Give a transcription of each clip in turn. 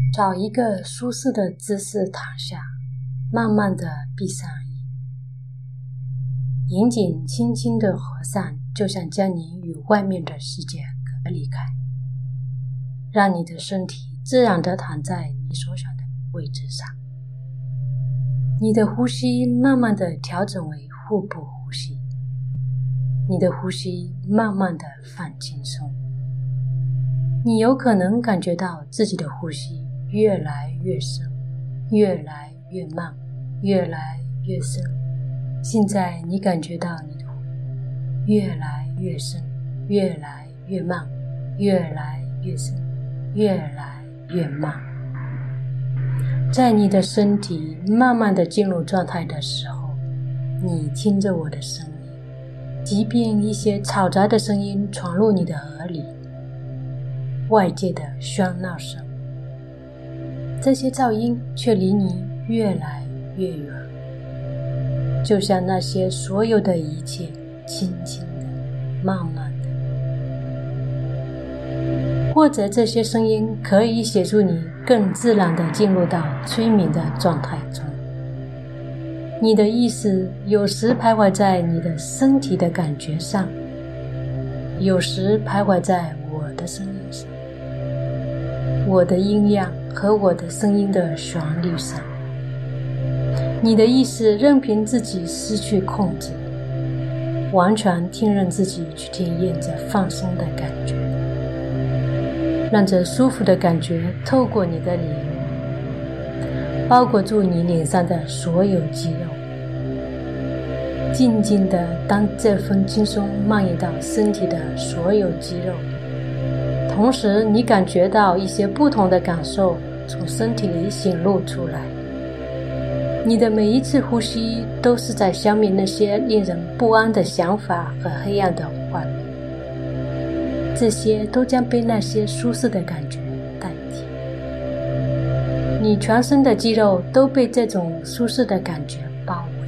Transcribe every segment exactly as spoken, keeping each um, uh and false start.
找一个舒适的姿势躺下，慢慢地闭上眼，眼睛轻轻地合上，就像将你与外面的世界隔离开，让你的身体自然地躺在你所想的位置上。你的呼吸慢慢地调整为腹部呼吸，你的呼吸慢慢地放轻松。你有可能感觉到自己的呼吸越来越深，越来越慢，越来越深。现在你感觉到你的呼吸越来越深，越来越慢，越来越深，越来越慢。在你的身体慢慢地进入状态的时候，你听着我的声音，即便一些嘈杂的声音闯入你的耳里，外界的喧闹声，这些噪音却离你越来越远，就像那些所有的一切轻轻的、慢慢的。或者这些声音可以协助你更自然地进入到催眠的状态中。你的意识有时徘徊在你的身体的感觉上，有时徘徊在我的声音上，我的音量和我的声音的旋律上。你的意识任凭自己失去控制，完全听任自己去体验这放松的感觉，让这舒服的感觉透过你的脸，包裹住你脸上的所有肌肉，静静地当这份轻松蔓延到身体的所有肌肉，同时你感觉到一些不同的感受从身体里显露出来。你的每一次呼吸都是在消灭那些令人不安的想法和黑暗的画面，这些都将被那些舒适的感觉代替。你全身的肌肉都被这种舒适的感觉包围，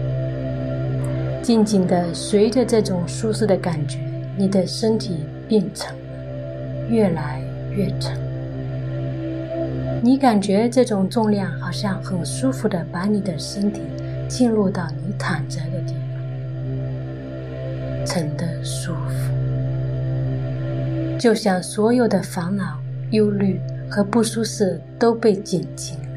静静地随着这种舒适的感觉，你的身体变沉了，越来越沉。你感觉这种重量好像很舒服地把你的身体进入到你躺着的地方，沉得舒服，就像所有的烦恼、忧虑和不舒适都被减轻了。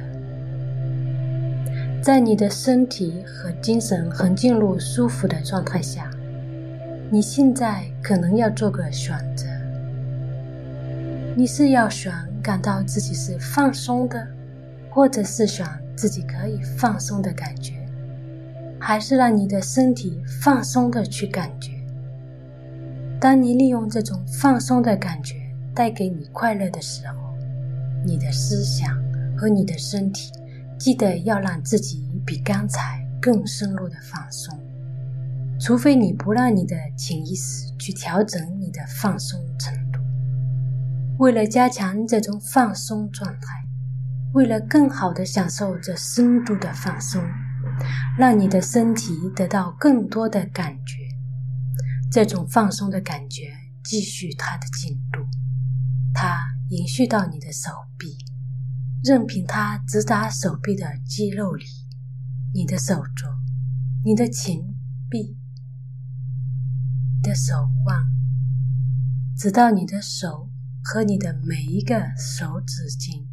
在你的身体和精神很进入舒服的状态下，你现在可能要做个选择。你是要选感到自己是放松的，或者是选自己可以放松的感觉，还是让你的身体放松的去感觉。当你利用这种放松的感觉带给你快乐的时候，你的思想和你的身体记得要让自己比刚才更深入的放松，除非你不让你的潜意识去调整你的放松程度。为了加强这种放松状态，为了更好地享受这深度的放松，让你的身体得到更多的感觉，这种放松的感觉继续它的进度，它延续到你的手臂，任凭它直达手臂的肌肉里，你的手肘，你的前臂，你的手腕，直到你的手和你的每一个手指尖。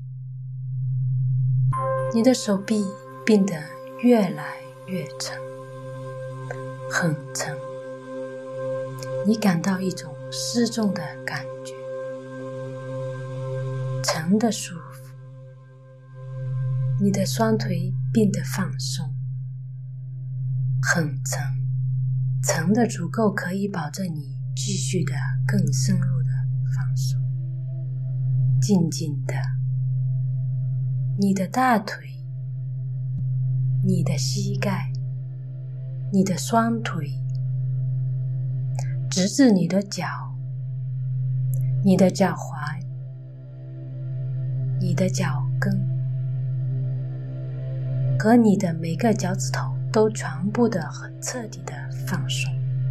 你的手臂变得越来越沉，很沉，你感到一种失重的感觉，沉的舒服。你的双腿变得放松，很沉，沉的足够可以保证你继续的更深入的放松。静静的，你的大腿，你的膝盖，你的双腿，直至你的脚，你的脚踝，你的脚跟，和你的每个脚趾头都全部的很彻底的放松。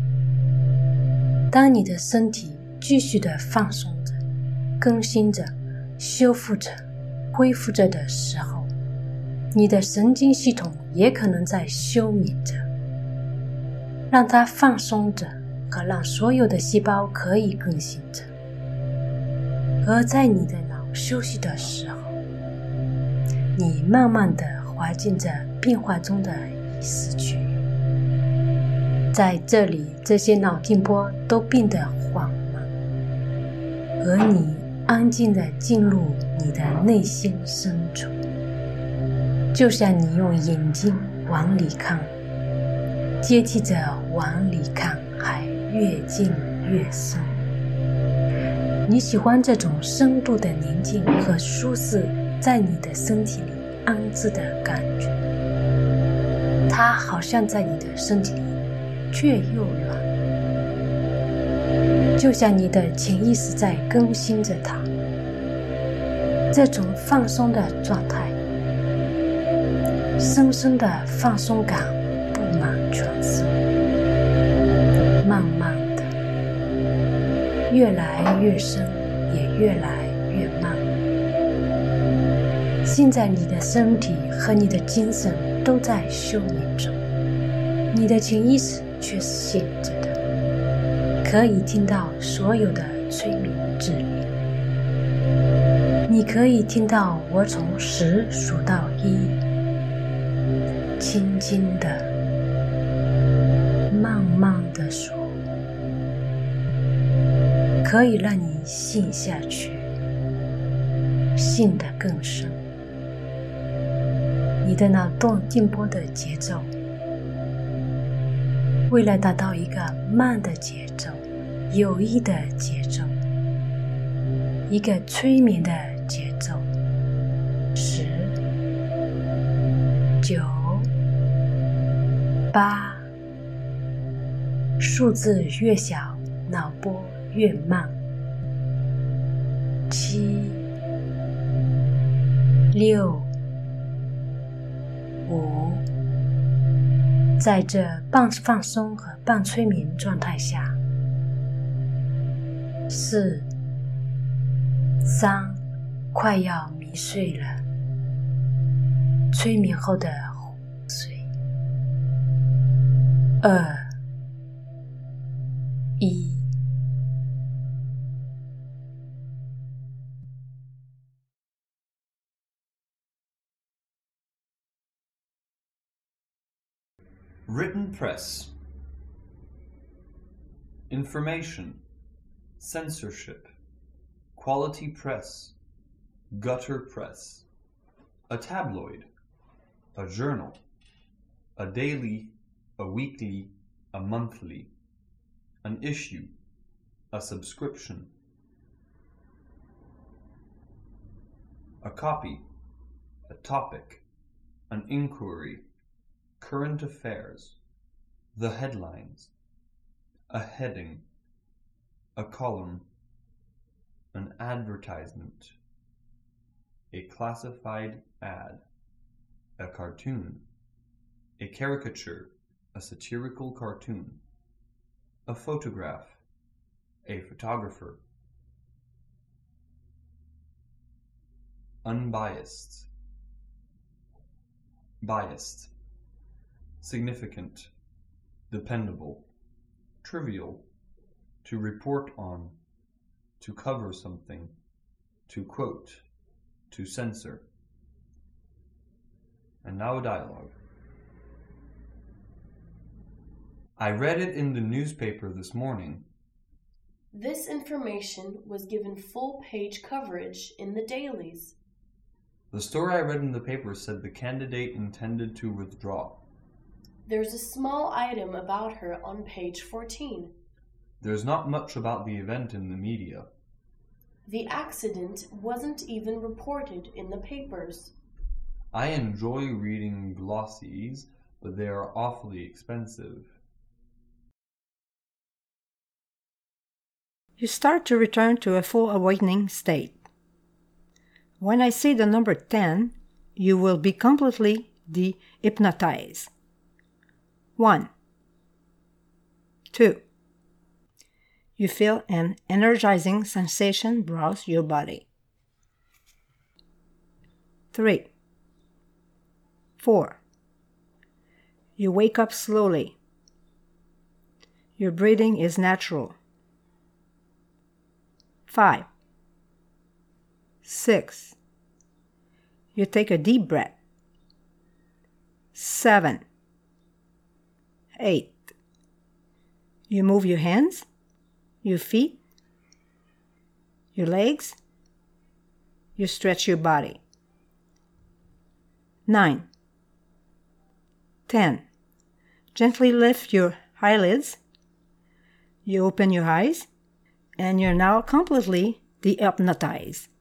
当你的身体继续的放松着，更新着，修复着， 恢复着的时候，你的神经系统也可能在休眠着，让它放松着和让所有的细胞可以更新着。而在你的脑休息的时候，你慢慢地滑进着变化中的意识区域。在这里，这些脑电波都变得缓慢，而你安静地进入你的内心深处，就像你用眼睛往里看，接替着往里看还越进越深。你喜欢这种深度的宁静和舒适在你的身体里安置的感觉，它好像在你的身体里却又软，就像你的潜意识在更新着它。这种放松的状态，深深的放松感布满全身，慢慢的越来越深，也越来越慢。现在你的身体和你的精神都在休眠中，你的潜意识却是醒着的，可以听到所有的催眠指令。你可以听到我从十数到一，轻轻的、慢慢的数，可以让你陷下去，陷得更深。你的脑动电波的节奏，为了达到一个慢的节奏、有益的节奏、一个催眠的节奏，十、九、八，数字越小，脑波越慢。七、六、五，在这半放松和半催眠状态下，四、三，快要迷睡了，催眠后的昏睡。二、一。 Written press. Information. Censorship. Quality press. Gutter press. A tabloid. A journal. A daily. A weekly. A monthly. An issue. A subscription. A copy. A topic. An inquiry. Current affairs. The headlines. A heading. A column. An advertisement. A classified ad. A cartoon. A caricature. A satirical cartoon. A photograph. A photographer. Unbiased. Biased. Significant. Dependable. Trivial. To report on. To cover something. To quote. To censor. And now a dialogue. I read it in the newspaper this morning. This information was given full-page coverage in the dailies. The story I read in the paper said the candidate intended to withdraw. There's a small item about her on page fourteen. There's not much about the event in the media. The accident wasn't even reported in the papers. I enjoy reading glossies, but they are awfully expensive. You start to return to a full awakening state. When I say the number ten, you will be completely de-hypnotized. One. Two. You feel an energizing sensation browse your body. Three. Four. You wake up slowly. Your breathing is natural. Five. Six. You take a deep breath. Seven. Eight. You move your hands, your feet, your legs. You stretch your body. Nine. Ten. Gently lift your eyelids. You open your eyes, and you're now completely dehypnotized.